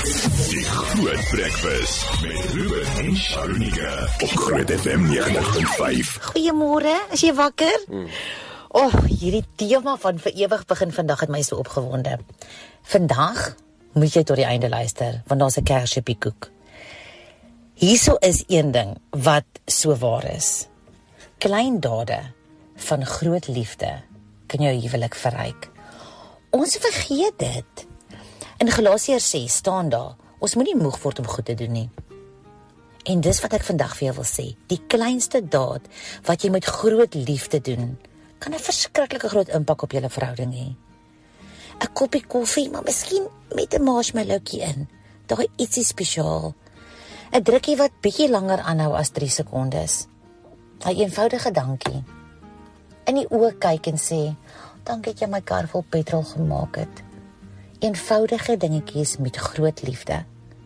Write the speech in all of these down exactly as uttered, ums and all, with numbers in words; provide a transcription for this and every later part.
Die Groot Breakfast met Ruben en Sharonika op Groot F M negentig punt vyf. Goeiemôre, is jy wakker? Mm. Oh, hierdie tema van vir ewig begin vandag het my so opgewonde. Vandag moet jy tot die einde luister, want daar's 'n kersie op die koek. Hierso is een ding wat so waar is. Klein dade van groot liefde kan jou huwelik verryk. Ons vergeet dit. In Galasiërs ses staan daar, ons moet nie moeg word om goed te doen nie. En dis wat ek vandag vir jou wil sê. Die kleinste daad wat jy met groot liefde doen, kan 'n verskriklike groot impak op julle verhouding hê. 'n Koppie koffie, maar miskien met 'n marshmallowtjie in. Daai ietsie spesiaal. 'n Drukkie wat bietjie langer aanhou as drie sekondes. 'n Eenvoudige dankie. In die oë kyk en sê, dankie dat jy my kar vol petrol gemaak het. Eenvoudige dingetjies met groot liefde.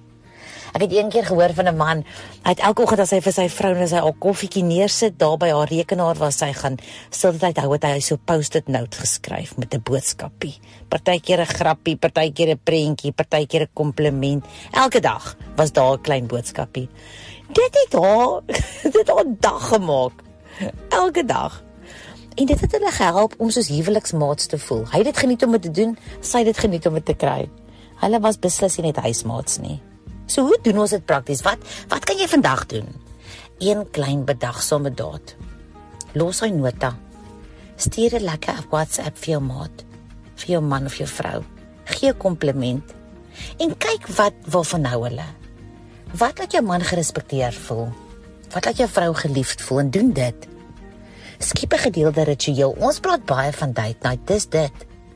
Ek het een keer gehoor van 'n man, hy het elke oggend as hy vir sy vrou en sy al koffietjie neersit, daar by haar rekenaar waar sy gaan, stiltyd hou het hy so post-it note geskryf met 'n boodskapie. Partykeer 'n grappie, partykeer 'n prentjie, partykeer 'n kompliment. Elke dag was daar 'n klein boodskapie. Dit het haar, dit het haar dag gemaak. Elke dag. En dit het hulle gehelp om soos huweliksmaats te voel. Hy het dit geniet om dit te doen, sy het dit geniet om dit te kry. Hulle was beslis nie net huismaats nie. So hoe doen ons dit prakties? Wat, wat kan jy vandag doen? Een klein bedagsame daad. Los hy nota. Stuur 'n lekker WhatsApp vir jou maat, vir jou man of jou vrou. Gee 'n kompliment. En kyk wat waarvan hou hulle. Wat laat jou man gerespekteer voel? Wat laat jou vrou geliefd voel? En doen dit. Skiep 'n gedeelde ritueel. Ons praat baie van date night, dis dit.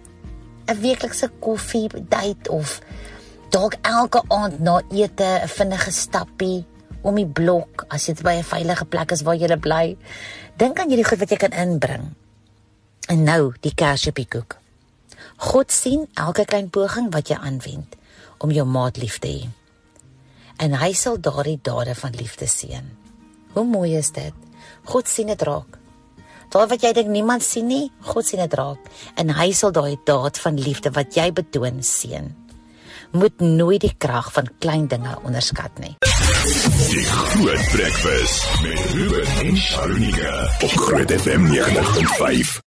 'n Weeklikse koffie date of dalk elke aand na ete 'n vinnige stappie om die blok as dit by 'n veilige plek is waar jy bly. Dink aan hierdie goed wat jy kan inbring. En nou die kersie op die koek. God sien elke klein poging wat jy aanwend om jou maat lief te hê. En hy sal daardie dade van liefde seën. Hoe mooi is dit? God sien dit raak. Daar wat jy dink niemand sien nie, God sien dit raak. En hy sal daai daad van liefde wat jy betoon seën. Moet nooit die krag van klein dinge onderskat nie. Die Groot Breakfast met Ruben en Sharonika op Groot F M negentig punt vyf.